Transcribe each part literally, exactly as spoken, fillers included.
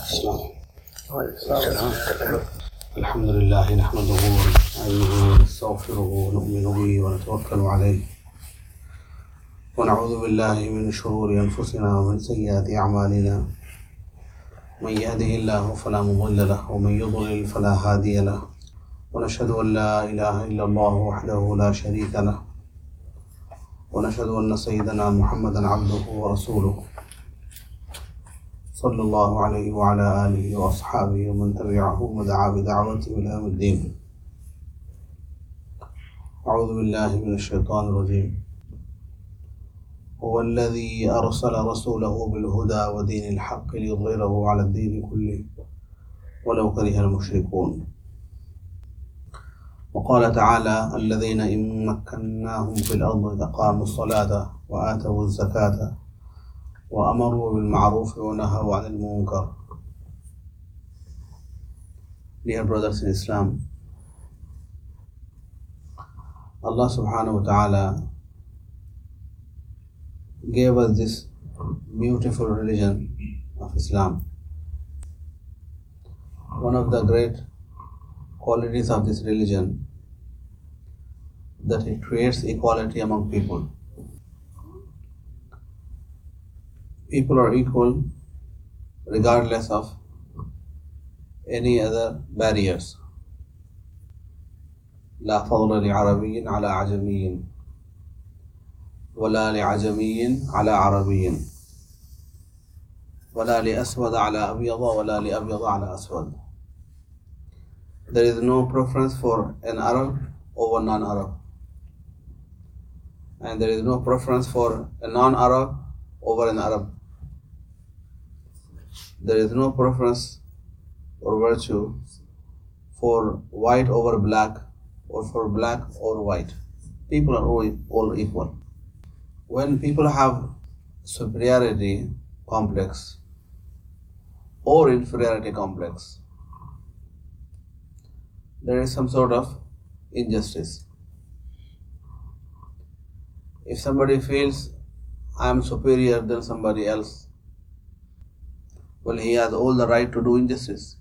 السلام. الحمد لله نحمده ونستعينه ونستغفره ونؤمن به ونتوكل عليه ونعوذ بالله من شرور أنفسنا ومن سيئات أعمالنا. من يهده الله فلا مضل له ومن يضلل فلا هادي له، ونشهد أن لا إله إلا الله وحده لا شريك له، ونشهد أن سيدنا محمدا عبده ورسوله صلى الله عليه وعلى آله وأصحابه ومن تبعه ودعا بدعوته إلى يوم الدين. أعوذ بالله من الشيطان الرجيم. هو الذي أرسل رسوله بالهدى ودين الحق ليظهره على الدين كله ولو كره المشركون. وقال تعالى: الذين إن مكناهم في الأرض أقاموا الصلاة وآتوا الزكاة وأمروا بالمعروف ونهوا عن المنكر. Dear brothers in Islam, Allah subhanahu wa ta'ala gave us this beautiful religion of Islam. One of the great qualities of this religion that it creates equality among people. People are equal regardless of any other barriers. لا فضل لعربي على عجمي ولا لعجمي على عربي ولا لأسود على أبيض ولا لأبيض على أسود. There is no preference for an Arab over non-Arab, and there is no preference for a non-Arab over an Arab. There is no preference or virtue for white over black or for black over white. People are all, all equal. When people have superiority complex or inferiority complex, there is some sort of injustice. If somebody feels I am superior than somebody else, well, he has all the right to do injustice,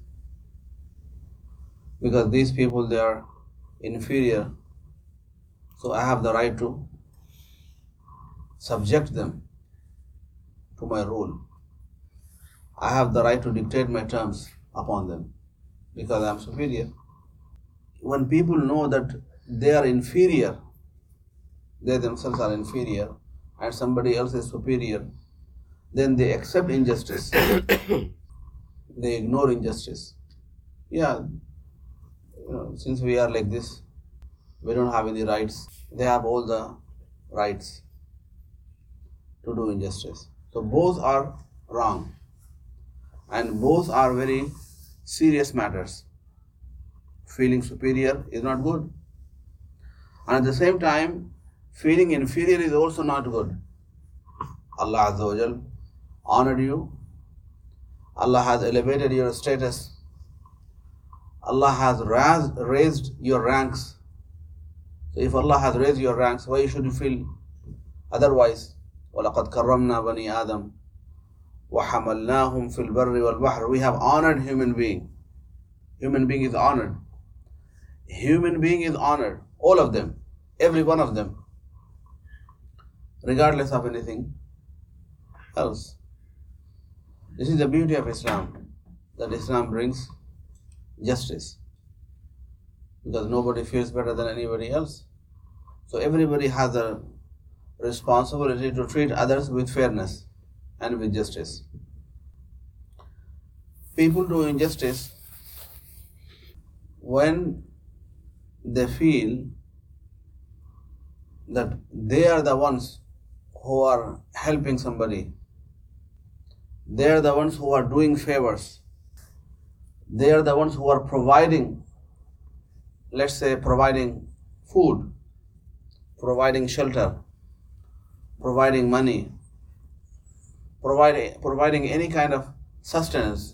because these people, they are inferior, so I have the right to subject them to my rule. I have the right to dictate my terms upon them because I am superior. When people know that they are inferior, they themselves are inferior, and somebody else is superior, then they accept injustice. They ignore injustice. Yeah, you know, since we are like this, we don't have any rights. They have all the rights to do injustice. So both are wrong, and both are very serious matters. Feeling superior is not good, and at the same time, feeling inferior is also not good. Allah Azza wa Jal honored you. Allah has elevated your status. Allah has raz- raised your ranks. So if Allah has raised your ranks, why should you feel otherwise? وَلَقَدْ كَرَّمْنَا بَنِي آدَمَ وَحَمَلْنَاهُمْ فِي الْبَرِّ وَالْبَحْرِ. We have honored human being. Human being is honored. Human being is honored. All of them. Every one of them. Regardless of anything else. This is the beauty of Islam, that Islam brings justice, because nobody feels better than anybody else. So everybody has a responsibility to treat others with fairness and with justice. People do injustice when they feel that they are the ones who are helping somebody. They are the ones who are doing favors. They are the ones who are providing, let's say, providing food, providing shelter, providing money, providing, providing any kind of sustenance.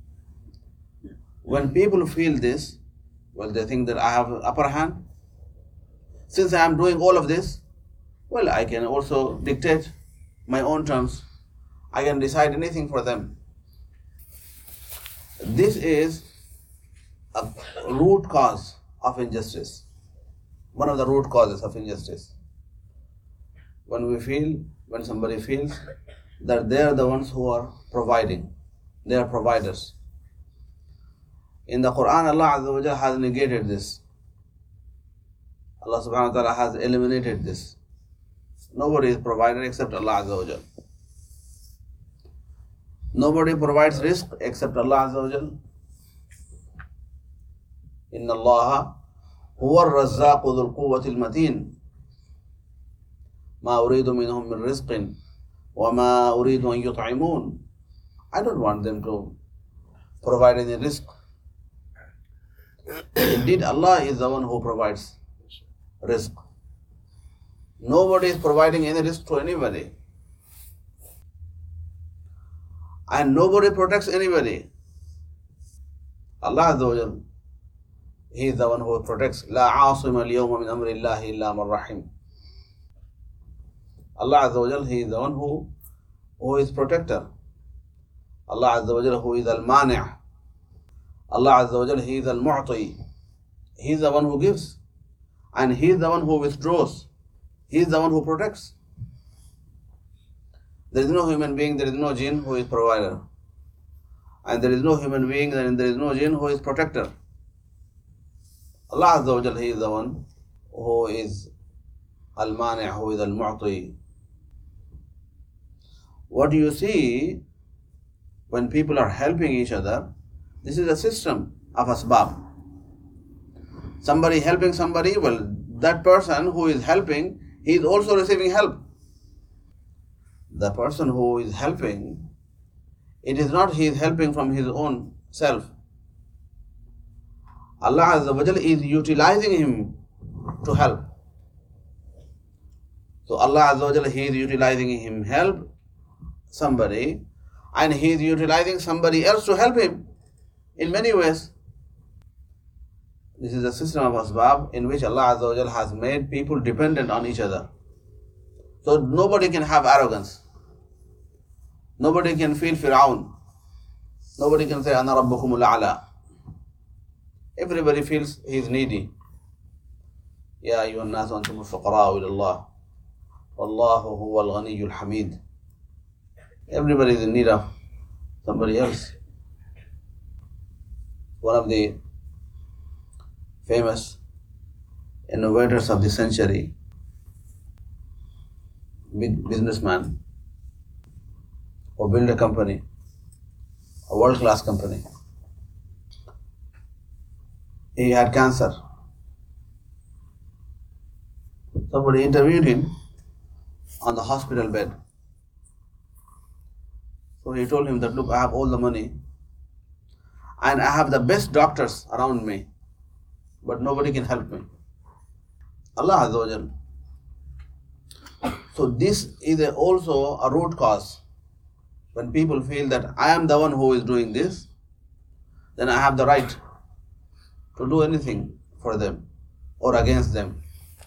When people feel this, well, they think that I have upper hand. Since I am doing all of this, well, I can also dictate my own terms. I can decide anything for them. This is a root cause of injustice. One of the root causes of injustice. When we feel, when somebody feels that they are the ones who are providing, they are providers. In the Quran, Allah Azza wa Jalla has negated this. Allah subhanahu wa ta'ala has eliminated this. Nobody is provider except Allah Azza wa Jalla. Nobody provides rizq except Allah Azza wa Jalla. Inna Allah huwa ar-razzaqu dhul quwwati al-mateen. Ma uridu minhum min rizqin wa ma uridu an yut'imun. I don't want them to provide any rizq. Indeed, Allah is the one who provides rizq. Nobody is providing any rizq to anybody. And nobody protects anybody. Allah Azza wa Jal, He is the one who protects. La asima al-yawma min amri Allahi illa man rahim. Allah Azza wa Jal, He is the one who, who is protector. Allah Azza wa Jal, who is al-mani'. Allah Azza wa Jal, He is al-mu'ti. He is the one who gives. And He is the one who withdraws. He is the one who protects. There is no human being, there is no jinn who is provider. And there is no human being, and there is no jinn who is protector. Allah Azza wa Jal, He is the one who is al-mani', who is al-mu'ti. What do you see when people are helping each other? This is a system of asbab. Somebody helping somebody, well, that person who is helping, he is also receiving help. The person who is helping, it is not he is helping from his own self. Allah Azza wa Jalla is utilizing him to help. So Allah Azza wa Jalla, He is utilizing him help somebody, and He is utilizing somebody else to help him in many ways. This is a system of asbab in which Allah Azza wa Jalla has made people dependent on each other. So nobody can have arrogance. Nobody can feel Fir'aun. Nobody can say, Ana Rabbukumul A'la. Everybody feels he is needy. Ya ayyuhan nas antumul fuqara'u ila Allah. Wallahu huwal ghaniyyul hamid. Everybody is in need of somebody else. One of the famous innovators of the century, big businessman, who built a company, a world-class company. He had cancer. Somebody interviewed him on the hospital bed. So he told him that, look, I have all the money and I have the best doctors around me, but nobody can help me. Allah Azza wa Jal. So this is a also a root cause. When people feel that I am the one who is doing this, then I have the right to do anything for them or against them.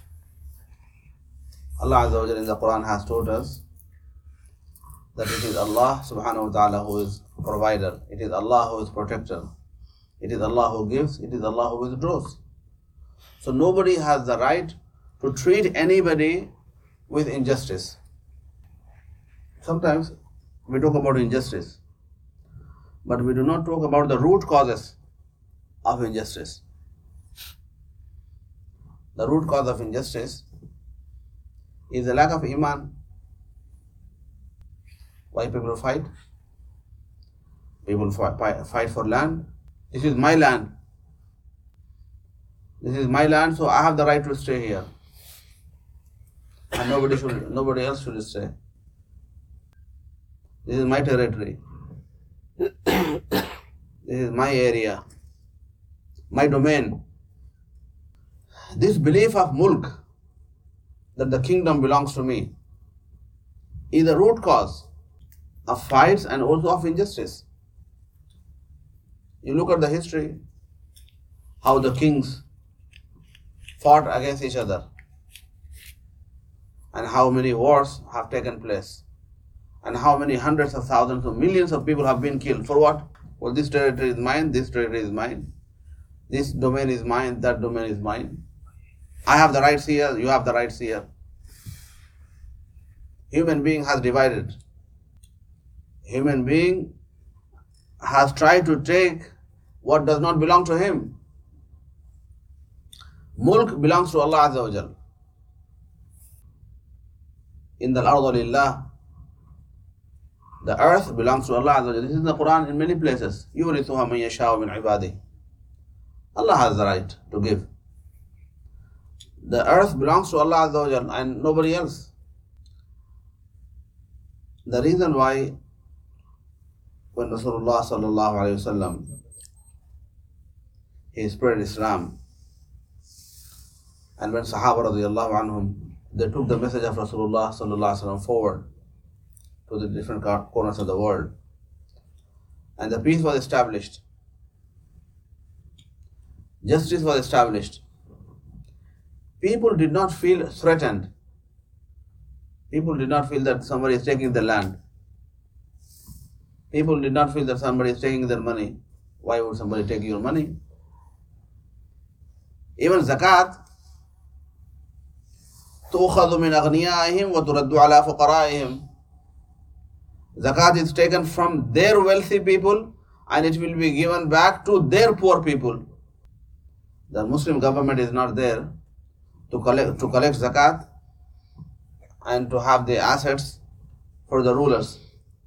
Allah Azza wa Jalla in the Quran has told us that it is Allah subhanahu wa ta'ala who is provider. It is Allah who is protector. It is Allah who gives. It is Allah who withdraws. So nobody has the right to treat anybody with injustice. Sometimes we talk about injustice, but we do not talk about the root causes of injustice. The root cause of injustice is the lack of iman. Why people fight? People fight for land. This is my land. This is my land, so I have the right to stay here. And nobody should, nobody else should stay. This is my territory. This is my area, my domain. This belief of mulk, that the kingdom belongs to me, is the root cause of fights and also of injustice. You look at the history, how the kings fought against each other, and how many wars have taken place, and how many hundreds of thousands of millions of people have been killed. For what? Well, this territory is mine, this territory is mine, this domain is mine, that domain is mine. I have the rights here, you have the rights here. Human being has divided. Human being has tried to take what does not belong to him. Mulk belongs to Allah Azza wa Jal. In the ardu lillah, the earth belongs to Allah Azza wa Jal. This is in the Quran in many places. يُورِثُهَا مَن يَشَاءُ مِنْ عِبَادِهِ. Allah has the right to give. The earth belongs to Allah Azza wa Jal and nobody else. The reason why when Rasulullah sallallahu alayhi wa sallam he spread Islam, and when Sahaba radiallahu anhum, they took the message of Rasulullah sallallahu alayhi wa sallam forward to the different corners of the world, and the peace was established, justice was established, people did not feel threatened. People did not feel that somebody is taking their land. People did not feel that somebody is taking their money. Why would somebody take your money? Even zakat, تُؤْخَذُ مِنْ أَغْنِيَائِهِمْ وَتُرَدُّ عَلَى فُقَرَائِهِمْ. Zakat is taken from their wealthy people and it will be given back to their poor people. The Muslim government is not there to collect, to collect zakat and to have the assets for the rulers.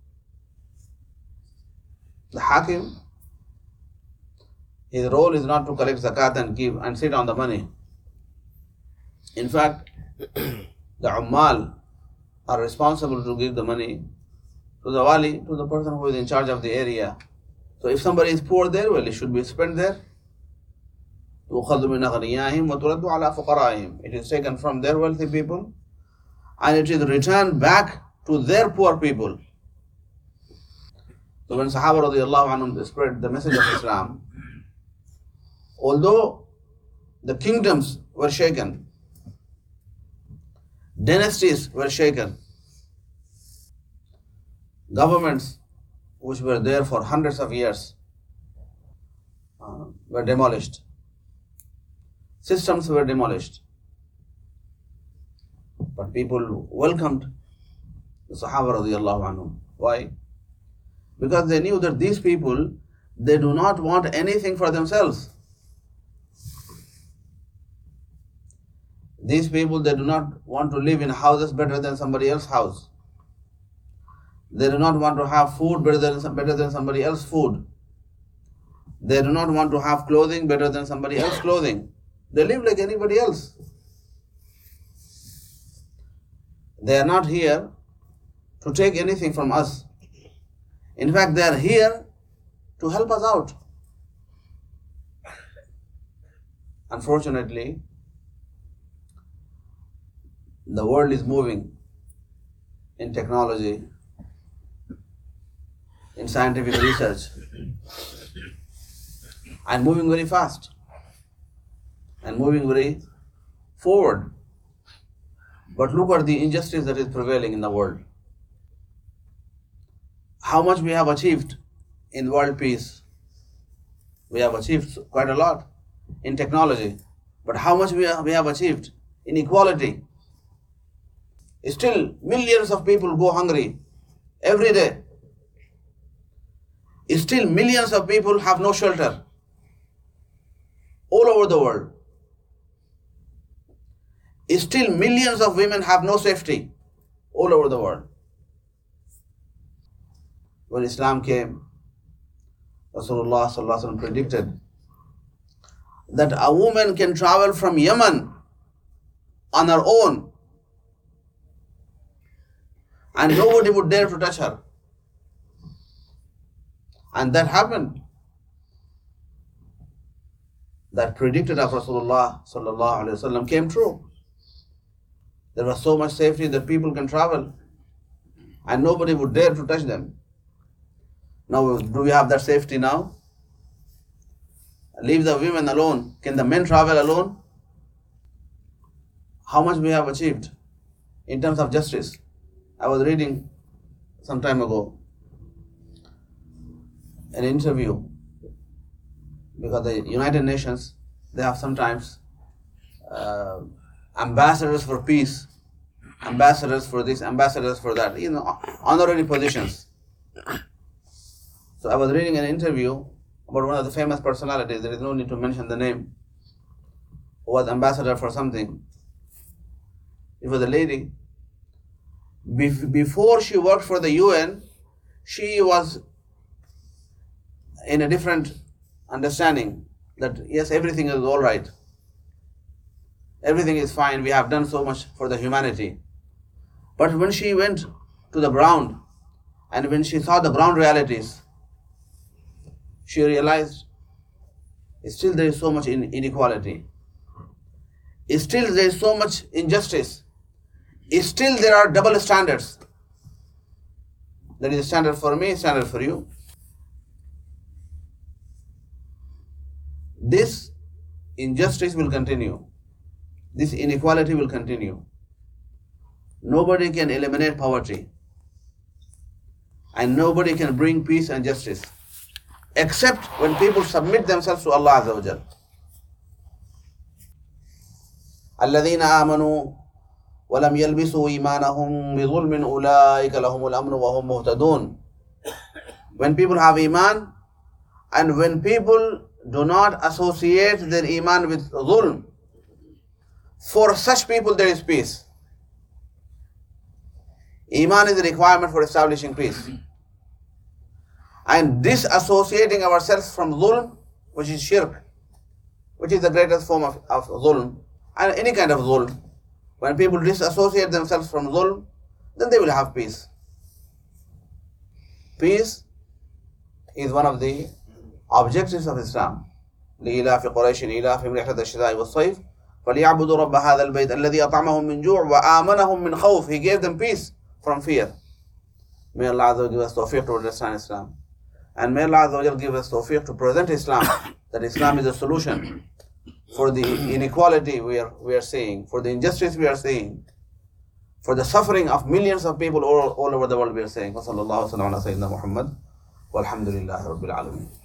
The Hakim, his role is not to collect zakat and give and sit on the money. In fact, the Ummal are responsible to give the money to the Wali, to the person who is in charge of the area. So if somebody is poor there, well, it should be spent there. تُؤْخَذُ مِنْ أَغْنِيَائِهِمْ وَتُرَدُّ عَلَى فُقَرَائِهِمْ. It is taken from their wealthy people and it is returned back to their poor people. So when Sahaba radiallahu anhum spread the message of Islam, although the kingdoms were shaken, dynasties were shaken, governments which were there for hundreds of years uh, were demolished, systems were demolished, but people welcomed the Sahaba radiallahu anhum. Why? Because they knew that these people, they do not want anything for themselves. These people, they do not want to live in houses better than somebody else's house. They do not want to have food better than, better than somebody else's food. They do not want to have clothing better than somebody else's clothing. They live like anybody else. They are not here to take anything from us. In fact, they are here to help us out. Unfortunately, the world is moving in technology, in scientific research, and moving very fast, and moving very forward. But look at the injustice that is prevailing in the world. How much we have achieved in world peace. We have achieved quite a lot in technology. But how much we have, we have achieved in equality. Still, millions of people go hungry every day. Still, millions of people have no shelter all over the world. Still, millions of women have no safety all over the world. When Islam came, Rasulullah sallallahu alaihi wasallam predicted that a woman can travel from Yemen on her own and nobody would dare to touch her. And that happened. That predicted of Rasulullah sallallahu alaihi wasallam came true. There was so much safety that people can travel and nobody would dare to touch them. Now, do we have that safety now? Leave the women alone. Can the men travel alone? How much we have achieved in terms of justice? I was reading some time ago. an interview, because the United Nations, they have sometimes uh, ambassadors for peace, ambassadors for this, ambassadors for that, you know, honorary positions. So I was reading an interview about one of the famous personalities, there is no need to mention the name, who was ambassador for something. It was a lady. Before she worked for the U N, she was in a different understanding that yes, everything is all right. Everything is fine. We have done so much for the humanity. But when she went to the ground and when she saw the ground realities, she realized still there is so much inequality. Still there is so much injustice. Still there are double standards. There is a standard for me, standard for you. This injustice will continue. This inequality will continue. Nobody can eliminate poverty. And nobody can bring peace and justice, except when people submit themselves to Allah Azza wa Jal. الذين آمنوا ولم يلبسوا إيمانهم بظلم أولئك لهم الأمن وهم مهتدون. When people have Iman, and when people do not associate their Iman with zulm, for such people there is peace. Iman is a requirement for establishing peace. And disassociating ourselves from zulm, which is shirk, which is the greatest form of, of zulm, and any kind of zulm, when people disassociate themselves from zulm, then they will have peace. Peace is one of the objectives of Islam. لإلاف قريش إلافهم رحلة الشتاء والصيف فليعبدوا رب هذا البيت الذي أطعمهم من جوع وآمنهم من خوف. He gave them peace from fear. May Allah Azza wa Jal give us tawfiq to understand Islam. And may Allah Azza wa Jal give us tawfiq to present Islam, that Islam is a solution for the inequality we are, we are seeing, for the injustice we are seeing, for the suffering of millions of people all, all over the world we are seeing. وصلى الله وسلم على سيدنا محمد والحمد لله رب العالمين.